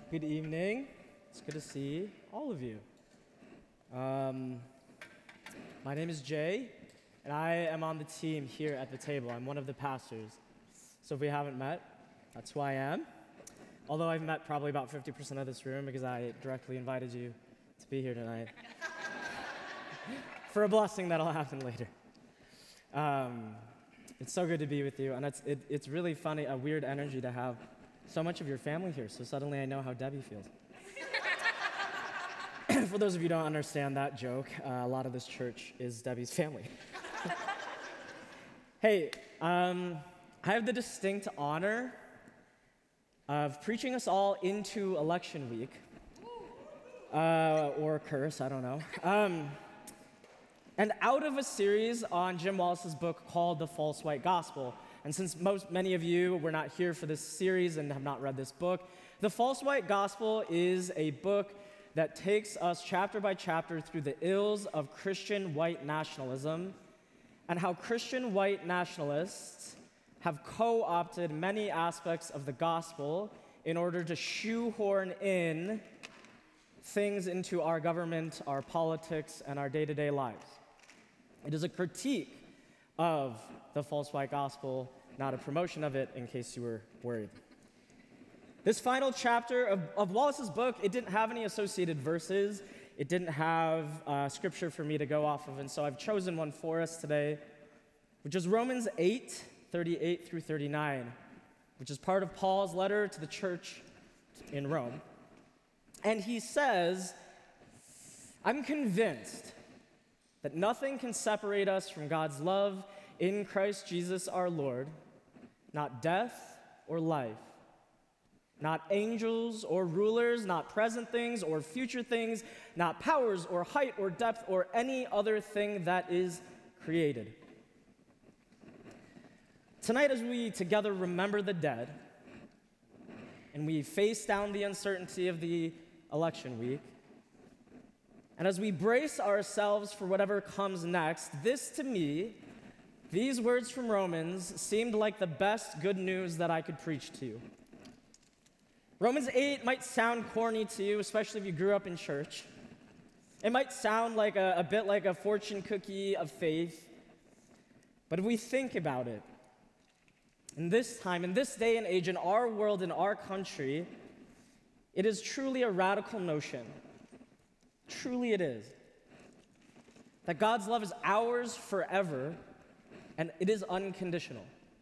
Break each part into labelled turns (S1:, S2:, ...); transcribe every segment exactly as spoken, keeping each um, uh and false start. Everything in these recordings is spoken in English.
S1: Good evening. It's good to see all of you. Um, my name is Jay, and I am on the team here at the table. I'm one of the pastors. So if we haven't met, that's who I am. Although I've met probably about fifty percent of this room because I directly invited you to be here tonight for a blessing that'll happen later. Um, it's so good to be with you, and it's it, it's really funny, a weird energy to have so much of your family here, so suddenly I know how Debbie feels. For those of you who don't understand that joke, uh, a lot of this church is Debbie's family. Hey, um, I have the distinct honor of preaching us all into election week, uh, or curse, I don't know. Um, and out of a series on Jim Wallace's book called The False White Gospel. And since most, many of you were not here for this series and have not read this book, The False White Gospel is a book that takes us chapter by chapter through the ills of Christian white nationalism and how Christian white nationalists have co-opted many aspects of the gospel in order to shoehorn in things into our government, our politics, and our day-to-day lives. It is a critique of the false white gospel, not a promotion of it, in case you were worried. This final chapter of, of Wallace's book, it didn't have any associated verses. It didn't have uh, scripture for me to go off of, and so I've chosen one for us today, which is Romans eight, thirty-eight through thirty-nine, which is part of Paul's letter to the church in Rome. And he says, I'm convinced that nothing can separate us from God's love in Christ Jesus our Lord, not death or life, not angels or rulers, not present things or future things, not powers or height or depth or any other thing that is created. Tonight, as we together remember the dead, and we face down the uncertainty of the election week, and as we brace ourselves for whatever comes next, this to me, these words from Romans seemed like the best good news that I could preach to you. Romans eight might sound corny to you, especially if you grew up in church. It might sound like a, a bit like a fortune cookie of faith. But if we think about it, in this time, in this day and age, in our world, in our country, it is truly a radical notion. Truly it is. That God's love is ours forever, and it is unconditional.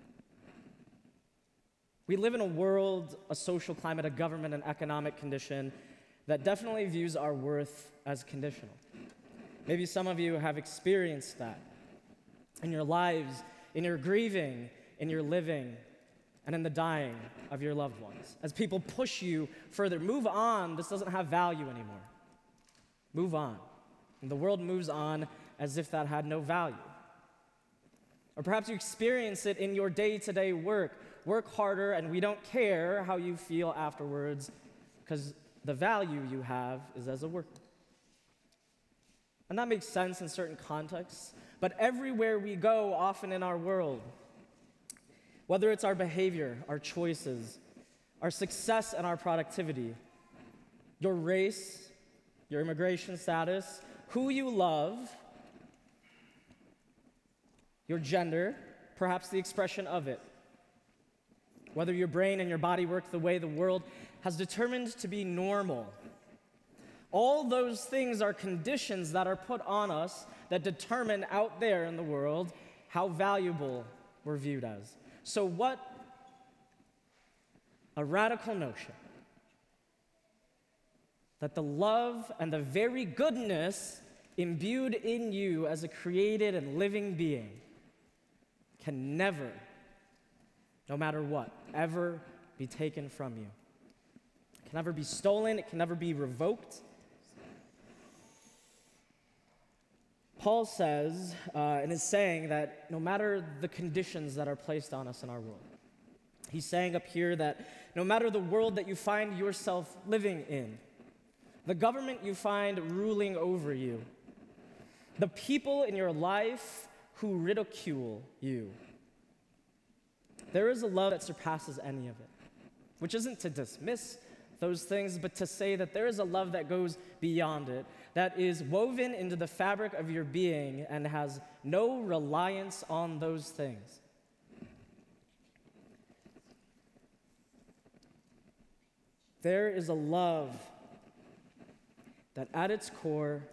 S1: We live in a world, a social climate, a government, an economic condition that definitely views our worth as conditional. Maybe some of you have experienced that in your lives, in your grieving, in your living, and in the dying of your loved ones. As people push you further, move on, this doesn't have value anymore. Move on. And the world moves on as if that had no value. Or perhaps you experience it in your day-to-day work. Work harder, and we don't care how you feel afterwards because the value you have is as a worker. And that makes sense in certain contexts, but everywhere we go, often in our world, whether it's our behavior, our choices, our success and our productivity, your race, your immigration status, who you love, your gender, perhaps the expression of it, whether your brain and your body work the way the world has determined to be normal. All those things are conditions that are put on us that determine out there in the world how valuable we're viewed as. So what a radical notion that the love and the very goodness imbued in you as a created and living being can never, no matter what, ever be taken from you. It can never be stolen. It can never be revoked. Paul says, uh, and is saying that no matter the conditions that are placed on us in our world, he's saying up here that no matter the world that you find yourself living in, the government you find ruling over you, the people in your life who ridicule you, there is a love that surpasses any of it, which isn't to dismiss those things, but to say that there is a love that goes beyond it, that is woven into the fabric of your being and has no reliance on those things. There is a love that at its core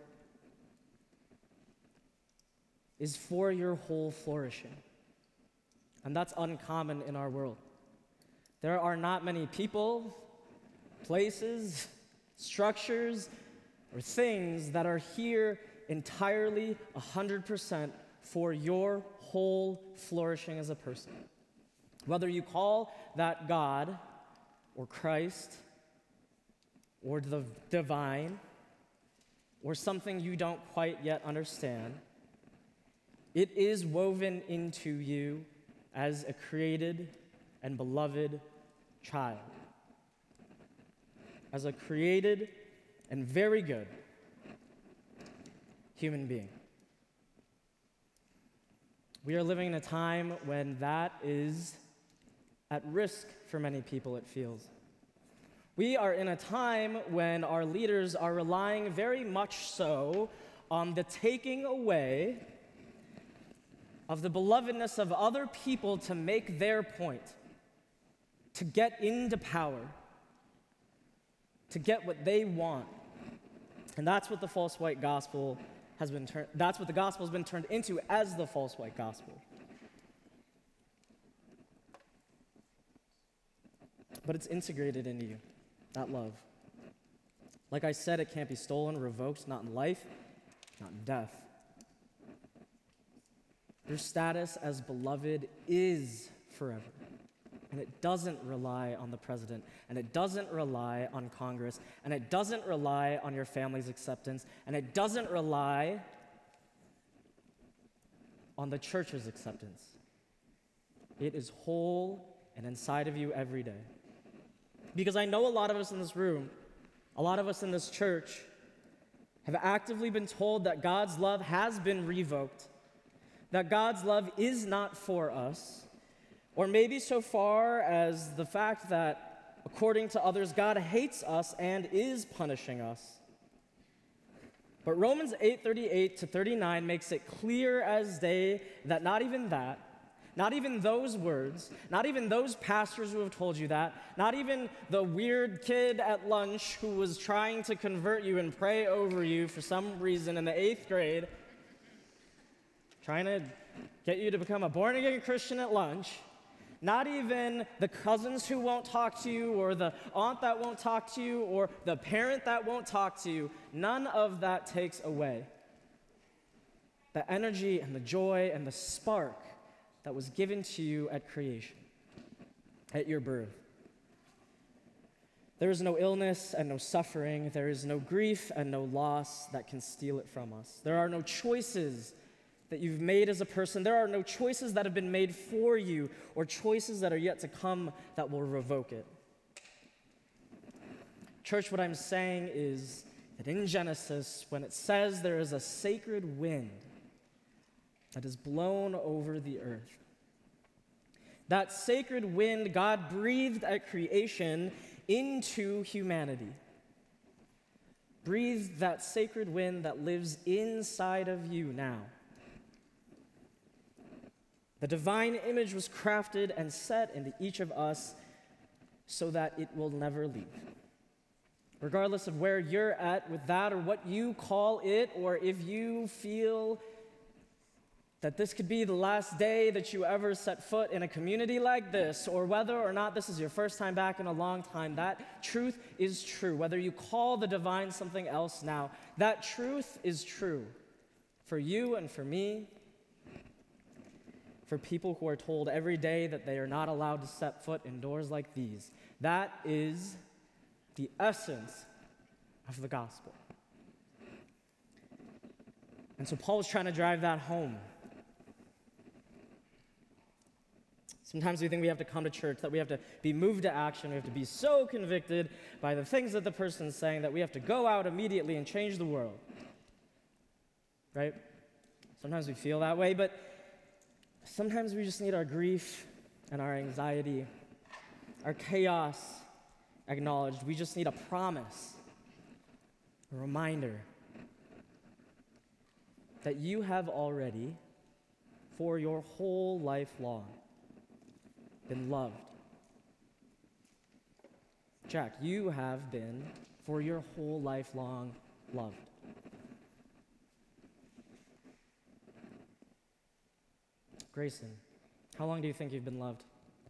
S1: is for your whole flourishing. And that's uncommon in our world. There are not many people, places, structures, or things that are here entirely one hundred percent for your whole flourishing as a person. Whether you call that God or Christ or the divine or something you don't quite yet understand, it is woven into you as a created and beloved child. As a created and very good human being. We are living in a time when that is at risk for many people, it feels. We are in a time when our leaders are relying very much so on the taking away of the belovedness of other people to make their point, to get into power, to get what they want. And that's what the false white gospel has been turned, that's what the gospel has been turned into as the false white gospel. But it's integrated into you, that love. Like I said, it can't be stolen, revoked, not in life, not in death. Your status as beloved is forever. And it doesn't rely on the president, and it doesn't rely on Congress, and it doesn't rely on your family's acceptance, and it doesn't rely on the church's acceptance. It is whole and inside of you every day. Because I know a lot of us in this room, a lot of us in this church, have actively been told that God's love has been revoked, that God's love is not for us, or maybe so far as the fact that, according to others, God hates us and is punishing us. But Romans eight thirty-eight to thirty-nine makes it clear as day that not even that, not even those words, not even those pastors who have told you that, not even the weird kid at lunch who was trying to convert you and pray over you for some reason in the eighth grade, trying to get you to become a born-again Christian at lunch, not even the cousins who won't talk to you, or the aunt that won't talk to you, or the parent that won't talk to you, none of that takes away the energy and the joy and the spark that was given to you at creation, at your birth. There is no illness and no suffering. There is no grief and no loss that can steal it from us. There are no choices that you've made as a person. There are no choices that have been made for you or choices that are yet to come that will revoke it. Church, what I'm saying is that in Genesis, when it says there is a sacred wind that is blown over the earth, that sacred wind God breathed at creation into humanity. Breathed that sacred wind that lives inside of you now. The divine image was crafted and set into each of us so that it will never leave. Regardless of where you're at with that or what you call it, or if you feel that this could be the last day that you ever set foot in a community like this, or whether or not this is your first time back in a long time, that truth is true. Whether you call the divine something else now, that truth is true for you and for me, for people who are told every day that they are not allowed to set foot in doors like these. That is the essence of the gospel. And so Paul is trying to drive that home. Sometimes we think we have to come to church, that we have to be moved to action, we have to be so convicted by the things that the person's saying that we have to go out immediately and change the world. Right? Sometimes we feel that way, but sometimes we just need our grief and our anxiety, our chaos acknowledged. We just need a promise, a reminder that you have already, for your whole life long, been loved. Jack, you have been, for your whole life long, loved. Grayson, how long do you think you've been loved?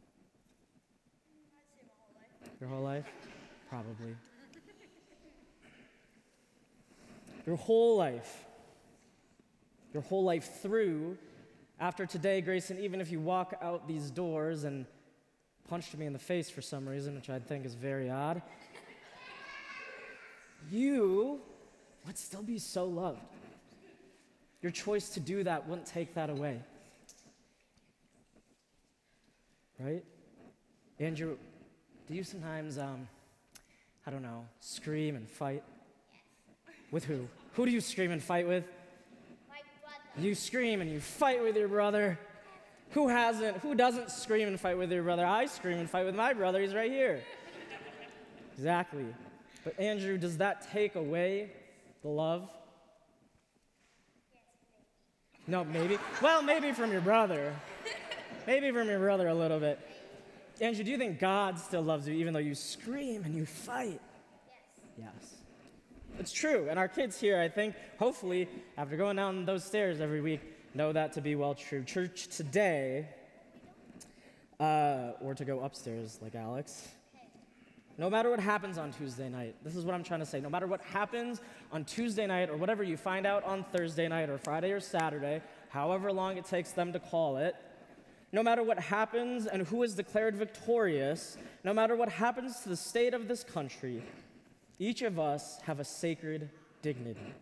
S2: I'd say my whole life.
S1: Your whole life? Probably. Your whole life. Your whole life through. After today, Grayson, even if you walk out these doors and punched me in the face for some reason, which I think is very odd, you would still be so loved. Your choice to do that wouldn't take that away. Right? Andrew, do you sometimes, um, I don't know, scream and fight?
S2: Yes.
S1: With who? Who do you scream and fight with?
S2: My brother.
S1: You scream and you fight with your brother. Who hasn't? Who doesn't scream and fight with your brother? I scream and fight with my brother. He's right here. Exactly. But Andrew, does that take away the love?
S2: Yes,
S1: No, maybe. Well, maybe from your brother. Maybe from your brother a little bit. Andrew, do you think God still loves you even though you scream and you fight?
S2: Yes.
S1: Yes. It's true. And our kids here, I think, hopefully, after going down those stairs every week, know that to be well true. Church today, uh, or to go upstairs like Alex, no matter what happens on Tuesday night, this is what I'm trying to say, no matter what happens on Tuesday night or whatever you find out on Thursday night or Friday or Saturday, however long it takes them to call it, no matter what happens and who is declared victorious, no matter what happens to the state of this country, each of us have a sacred dignity.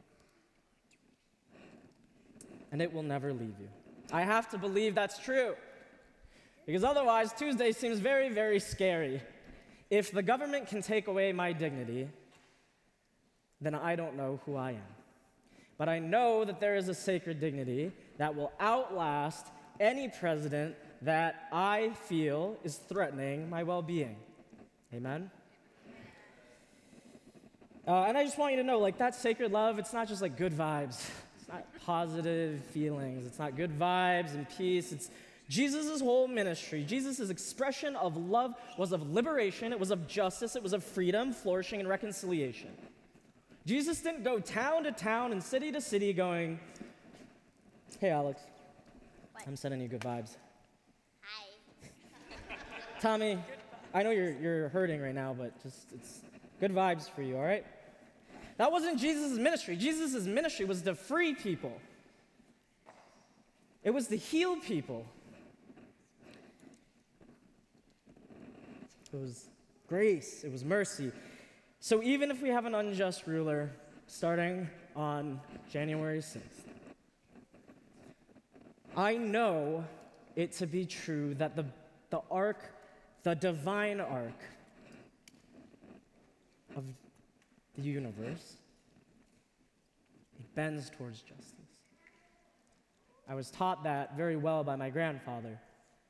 S1: And it will never leave you. I have to believe that's true. Because otherwise, Tuesday seems very, very scary. If the government can take away my dignity, then I don't know who I am. But I know that there is a sacred dignity that will outlast any president that I feel is threatening my well-being. Amen? Uh, and I just want you to know, like, that sacred love, it's not just like good vibes. It's not positive feelings. It's not good vibes and peace. It's Jesus' whole ministry. Jesus' expression of love was of liberation. It was of justice. It was of freedom, flourishing, and reconciliation. Jesus didn't go town to town and city to city going, hey, Alex,
S2: What?
S1: I'm sending you good vibes.
S2: Hi.
S1: Tommy, I know you're, you're hurting right now, but just it's good vibes for you, all right? That wasn't Jesus' ministry. Jesus' ministry was to free people. It was to heal people. It was grace. It was mercy. So even if we have an unjust ruler starting on January sixth, I know it to be true that the, the arc, the divine arc of the universe, it bends towards justice. I was taught that very well by my grandfather.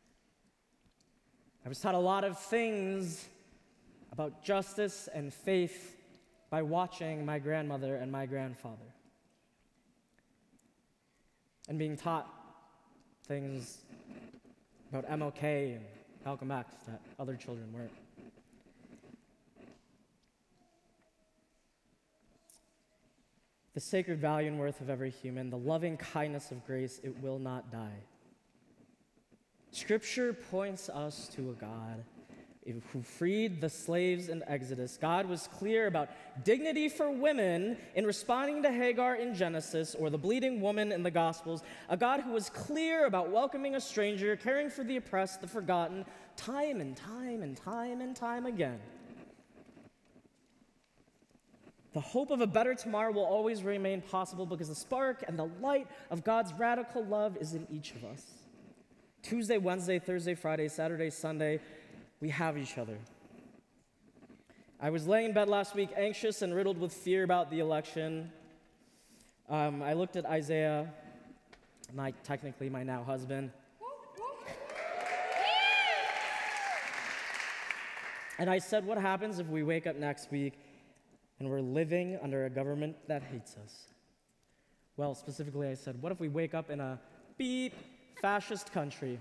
S1: I was taught a lot of things about justice and faith by watching my grandmother and my grandfather. And being taught things about M L K and Malcolm X that other children weren't. The sacred value and worth of every human, the loving kindness of grace, it will not die. Scripture points us to a God who freed the slaves in Exodus. God was clear about dignity for women in responding to Hagar in Genesis or the bleeding woman in the Gospels. A God who was clear about welcoming a stranger, caring for the oppressed, the forgotten, time and time and time and time again. The hope of a better tomorrow will always remain possible because the spark and the light of God's radical love is in each of us. Tuesday, Wednesday, Thursday, Friday, Saturday, Sunday, we have each other. I was laying in bed last week, anxious and riddled with fear about the election. Um, I looked at Isaiah, my technically my now husband. And I said, what happens if we wake up next week and we're living under a government that hates us? Well, specifically, I said, what if we wake up in a beep fascist country?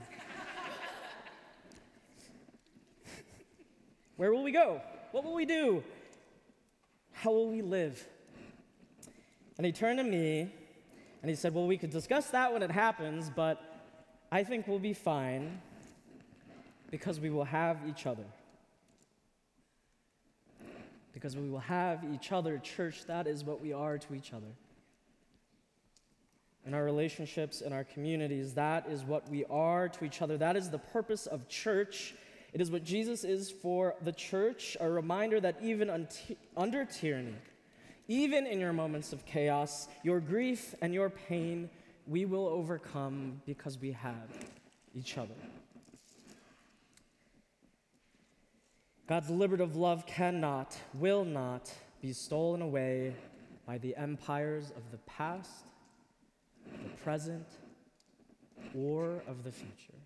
S1: Where will we go? What will we do? How will we live? And he turned to me and he said, well, we could discuss that when it happens, but I think we'll be fine because we will have each other. Because we will have each other, church, that is what we are to each other. In our relationships, in our communities, that is what we are to each other. That is the purpose of church. It is what Jesus is for the church, a reminder that even un- under tyranny, even in your moments of chaos, your grief and your pain, we will overcome because we have each other. God's liberative love cannot, will not be stolen away by the empires of the past, the present, or of the future.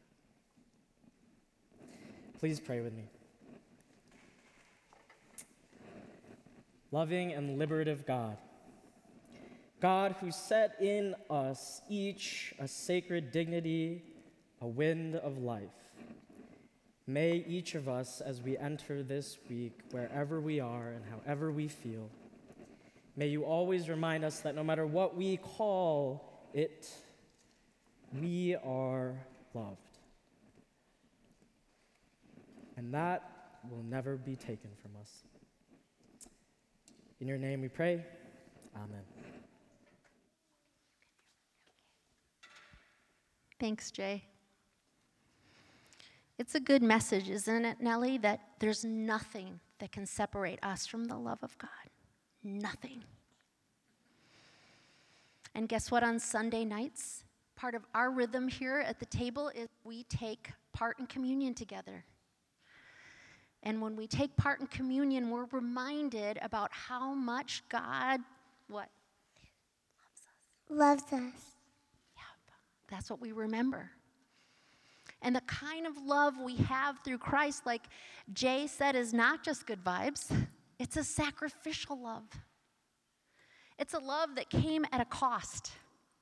S1: Please pray with me. Loving and liberative God, God who set in us each a sacred dignity, a wind of life, may each of us, as we enter this week, wherever we are and however we feel, may you always remind us that no matter what we call it, we are loved. And that will never be taken from us. In your name we pray, amen.
S3: Thanks, Jay. It's a good message, isn't it, Nellie, that there's nothing that can separate us from the love of God. Nothing. And guess what, on Sunday nights, part of our rhythm here at the table is we take part in communion together. And when we take part in communion, we're reminded about how much God, what?
S2: Loves us.
S3: Yep, that's what we remember. And the kind of love we have through Christ, like Jay said, is not just good vibes. It's a sacrificial love. It's a love that came at a cost.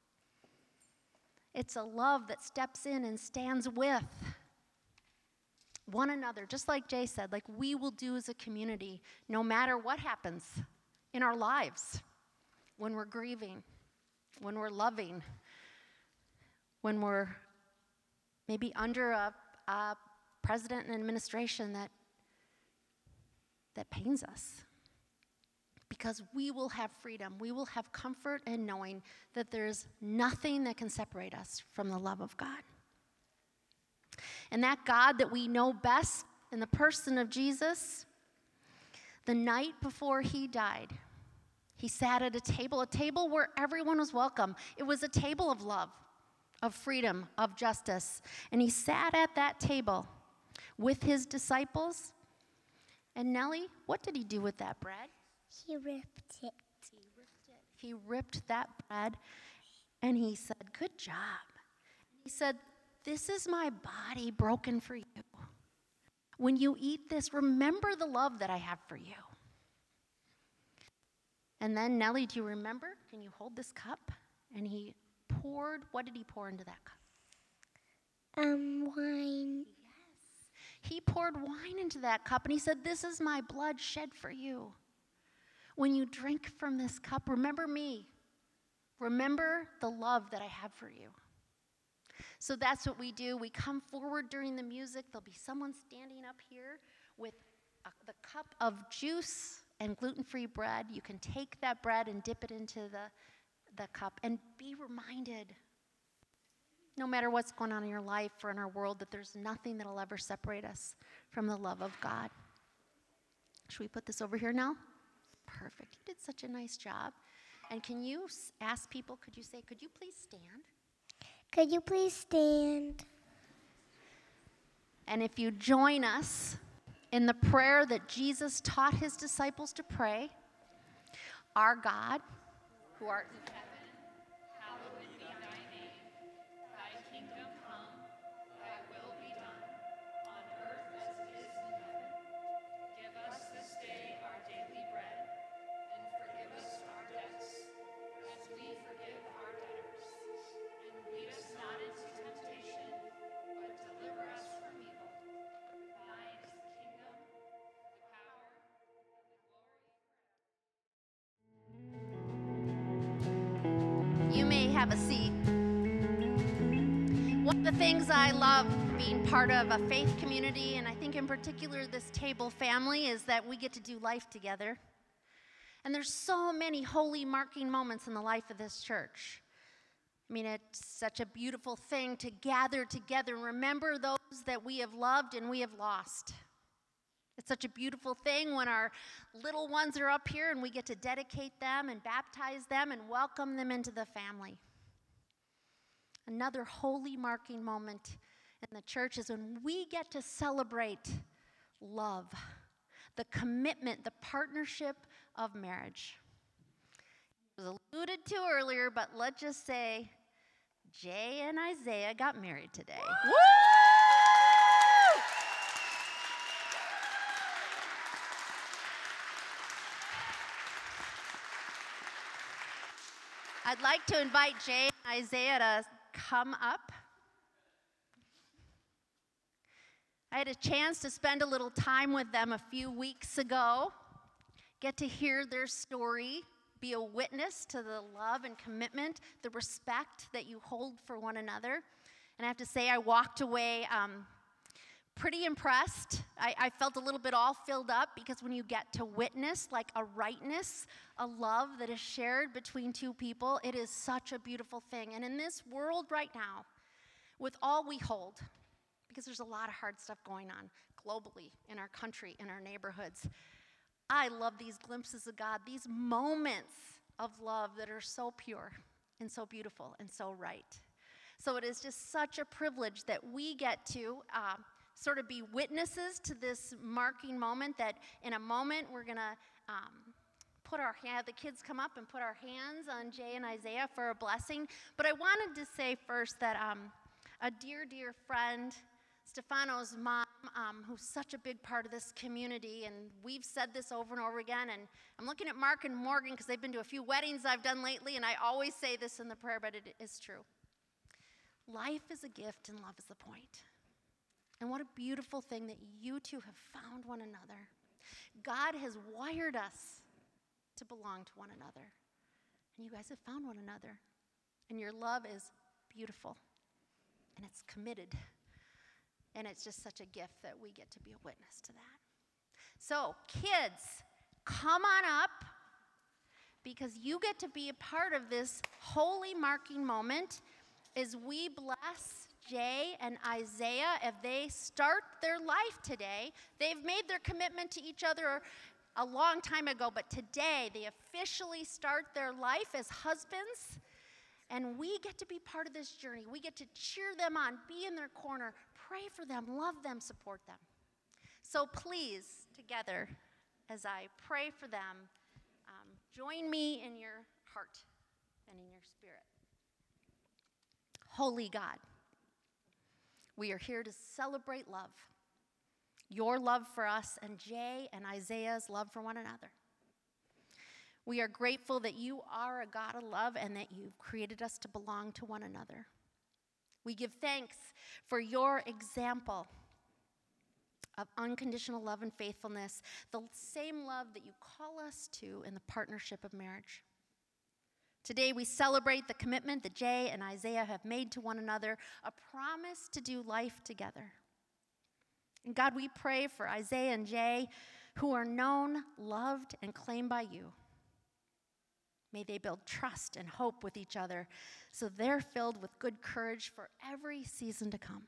S3: It's a love that steps in and stands with one another, just like Jay said, like we will do as a community, no matter what happens in our lives, when we're grieving, when we're loving, when we're maybe under a, a president and administration that, that pains us. Because we will have freedom. We will have comfort in knowing that there's nothing that can separate us from the love of God. And that God that we know best in the person of Jesus, the night before he died, he sat at a table, a table where everyone was welcome. It was a table of love, of freedom, of justice. And he sat at that table with his disciples. And Nellie, what did he do with that bread?
S2: He ripped it.
S3: He ripped it. He ripped that bread and he said, good job. He said, this is my body broken for you. When you eat this, remember the love that I have for you. And then, Nellie, do you remember? Can you hold this cup? And he poured, what did he pour into that cup?
S2: Um, wine.
S3: Yes. He poured wine into that cup and he said, this is my blood shed for you. When you drink from this cup, remember me. Remember the love that I have for you. So that's what we do. We come forward during the music. There'll be someone standing up here with a, the cup of juice and gluten-free bread. You can take that bread and dip it into the, the cup and be reminded, no matter what's going on in your life or in our world, that there's nothing that'll ever separate us from the love of God. Should we put this over here now? Perfect. You did such a nice job. And can you ask people, could you say, could you please stand?
S2: Could you please stand?
S3: And if you join us in the prayer that Jesus taught his disciples to pray, our God, who art in heaven, hallowed be thy name. Thy kingdom come, thy will be done, on earth as it is in heaven. have a seat. One of the things I love being part of a faith community, and I think in particular this table family, is that we get to do life together. And there's so many holy marking moments in the life of this church. I mean, it's such a beautiful thing to gather together and remember those that we have loved and we have lost. It's such a beautiful thing when our little ones are up here and we get to dedicate them and baptize them and welcome them into the family. Another holy marking moment in the church is when we get to celebrate love, the commitment, the partnership of marriage. It was alluded to earlier, but let's just say Jay and Isaiah got married today. Woo! I'd like to invite Jay and Isaiah to come up. I had a chance to spend a little time with them a few weeks ago, get to hear their story, be a witness to the love and commitment, the respect that you hold for one another. And I have to say, I walked away um, pretty impressed. I, I felt a little bit all filled up because when you get to witness like a rightness, a love that is shared between two people, it is such a beautiful thing. And in this world right now, with all we hold, because there's a lot of hard stuff going on globally, in our country, in our neighborhoods, I love these glimpses of God, these moments of love that are so pure and so beautiful and so right. So it is just such a privilege that we get to uh, sort of be witnesses to this marking moment, that in a moment we're going to um, put our hand, the kids come up and put our hands on Jay and Isaiah for a blessing. But I wanted to say first that um, a dear, dear friend, Stefano's mom, um, who's such a big part of this community, and we've said this over and over again, and I'm looking at Mark and Morgan because they've been to a few weddings I've done lately, and I always say this in the prayer, but it is true. Life is a gift and love is the point. And what a beautiful thing that you two have found one another. God has wired us to belong to one another. And you guys have found one another. And your love is beautiful. And it's committed. And it's just such a gift that we get to be a witness to that. So, kids, come on up, because you get to be a part of this holy marking moment as we bless Jay and Isaiah if they start their life today. They've made their commitment to each other a long time ago, but today they officially start their life as husbands, and we get to be part of this journey. We get to cheer them on, be in their corner, pray for them, love them, support them. So please, together, as I pray for them, um, join me in your heart and in your spirit. Holy God, we are here to celebrate love, your love for us, and Jay and Isaiah's love for one another. We are grateful that you are a God of love and that you've created us to belong to one another. We give thanks for your example of unconditional love and faithfulness, the same love that you call us to in the partnership of marriage. Today we celebrate the commitment that Jay and Isaiah have made to one another, a promise to do life together. And God, we pray for Isaiah and Jay, who are known, loved, and claimed by you. May they build trust and hope with each other so they're filled with good courage for every season to come.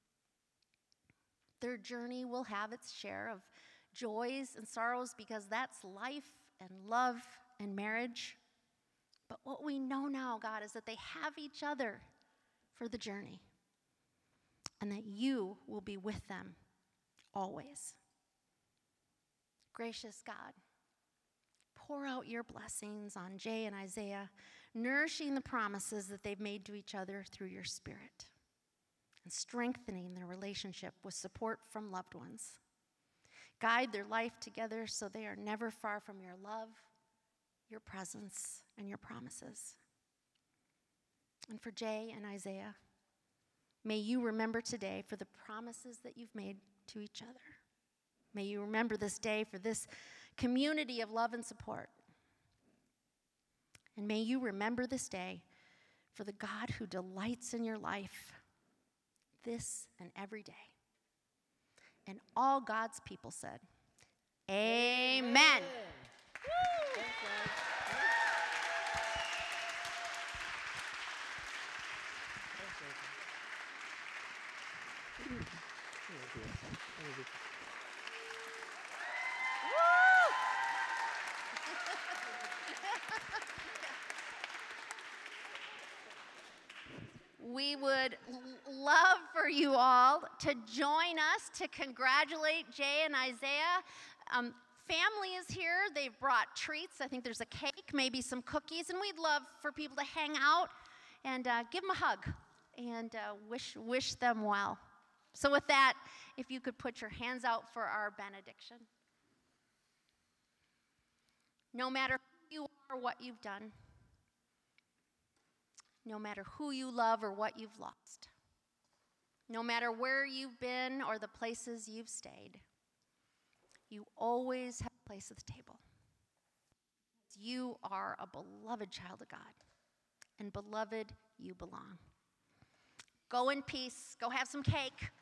S3: Their journey will have its share of joys and sorrows because that's life and love and marriage. But what we know now, God, is that they have each other for the journey and that you will be with them always. Gracious God, pour out your blessings on Jay and Isaiah, nourishing the promises that they've made to each other through your Spirit and strengthening their relationship with support from loved ones. Guide their life together so they are never far from your love, your presence, and your promises. And for Jay and Isaiah, may you remember today for the promises that you've made to each other. May you remember this day for this community of love and support. And may you remember this day for the God who delights in your life this and every day. And all God's people said, Amen. Amen.
S1: Thanks, guys.
S3: We would l- love for you all to join us to congratulate Jay and Isaiah. Um, family is here. They've brought treats. I think there's a cake, maybe some cookies, and we'd love for people to hang out and uh, give them a hug and uh, wish, wish them well. So with that, if you could put your hands out for our benediction. No matter who you are or what you've done, no matter who you love or what you've lost, no matter where you've been or the places you've stayed, you always have a place at the table. You are a beloved child of God, and beloved, you belong. Go in peace. Go have some cake.